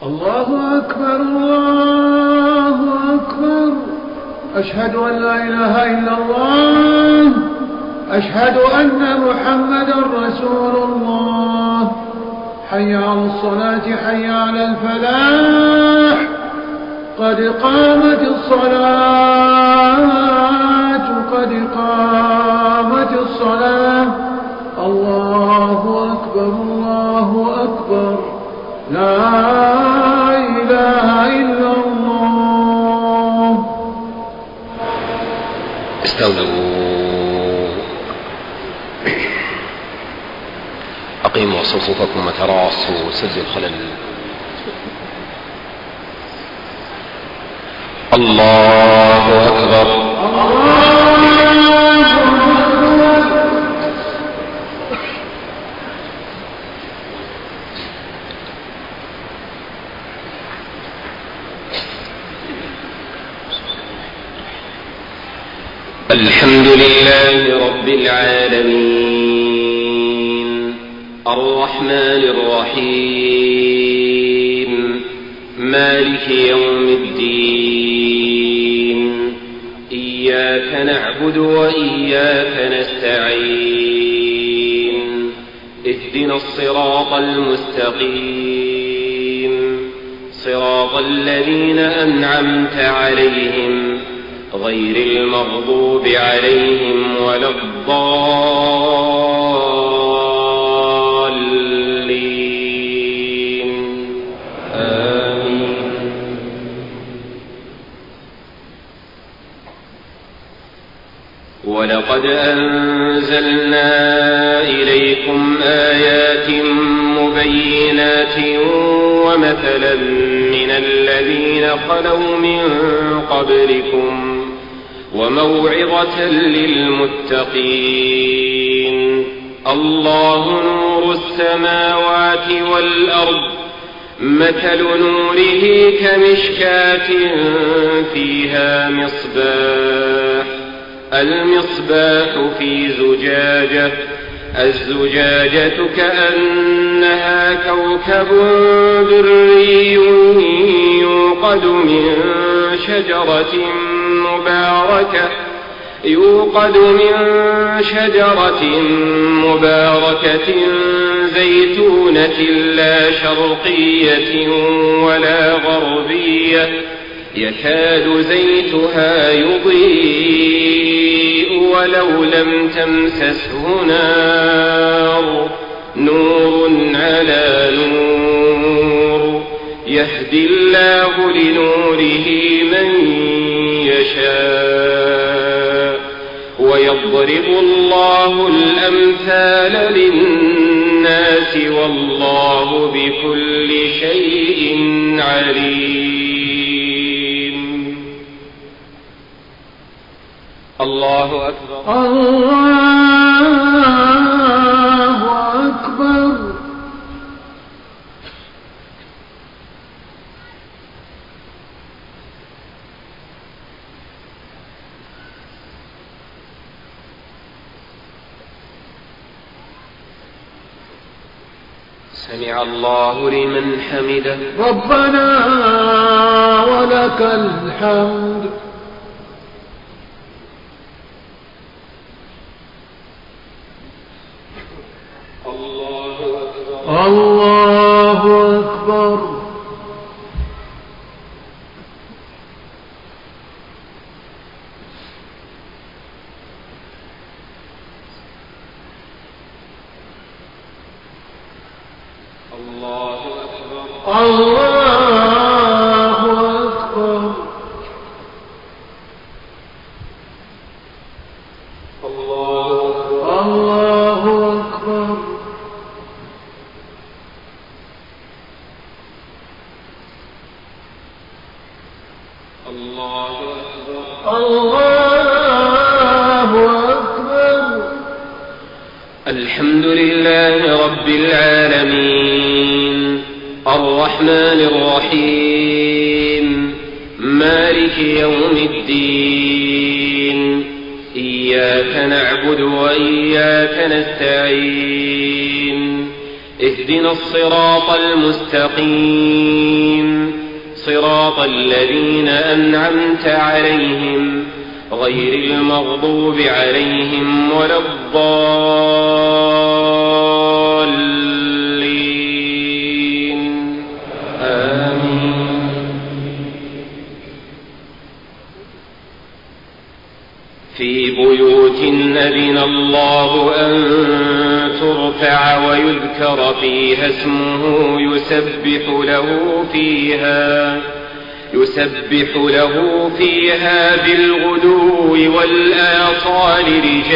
الله أكبر الله أكبر. أشهد أن لا إله إلا الله. أشهد أن محمدا رسول الله. حي على الصلاة حي على الفلاح. قد قامت الصلاة قد قامت الصلاة. الله أكبر الله أكبر. لا إله إلا الله. استووا. أقيموا صفوفكم وتراصوا سد الخلل. الله أكبر. الحمد لله رب العالمين الرحمن الرحيم مالك يوم الدين. إياك نعبد وإياك نستعين. اهدنا الصراط المستقيم صراط الذين أنعمت عليهم غير المغضوب عليهم ولا الضالين. آمين. ولقد أنزلنا إليكم آيات مبينات ومثلا من الذين خلوا من قبلكم وموعظة للمتقين. الله نور السماوات والأرض. مثل نوره كمشكاة فيها مصباح. المصباح في زجاجة. الزجاجة كأنها كوكب دري يوقد من شجرة مباركة زيتونة لا شرقية ولا غربية يكاد زيتها يضيء ولو لم تمسسه نار. نور على نور. يهدي الله لنوره من يشاء ويضرب الله الأمثال للناس والله بكل شيء عليم. الله أكبر. الله أكبر. سمع الله لمن حمده. ربنا ولك الحمد. الله أكبر. الله أكبر. الله أكبر. الله أكبر. الله أكبر. الله أكبر. الله أكبر. الحمد لله رب العالمين الرحمن الرحيم مالك يوم الدين. إياك نعبد وإياك نستعين. اهدنا الصراط المستقيم صراط الذين أنعمت عليهم غير المغضوب عليهم ولا الضالين آمين. في بيوت أذن الله أن ترفع ويذكر فيها اسمه يسبح له فيها بالغدو والآصال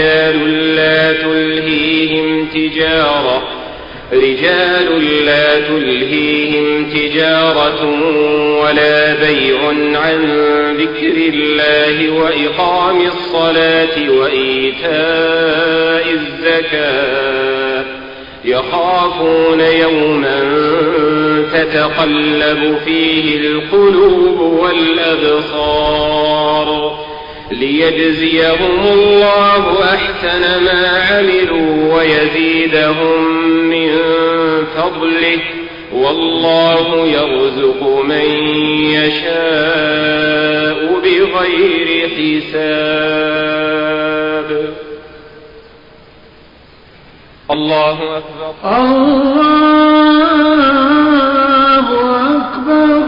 رجال لا تلهيهم تجارة ولا بيع عن ذكر الله وإقام الصلاة وإيتاء الزكاة يخافون يوما تتقلب فيه القلوب والأبصار ليجزيهم الله أحسن ما عملوا ويزيدهم من فضله والله يرزق من يشاء بغير حساب. الله أكبر. الله أكبر.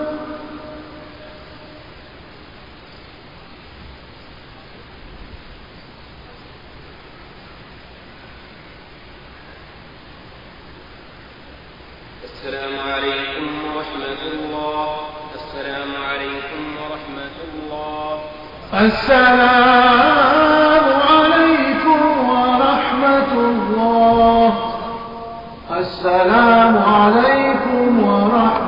السلام عليكم ورحمة الله. السلام عليكم ورحمة الله. السلام عليكم ورحمة الله. السلام عليكم ورحمة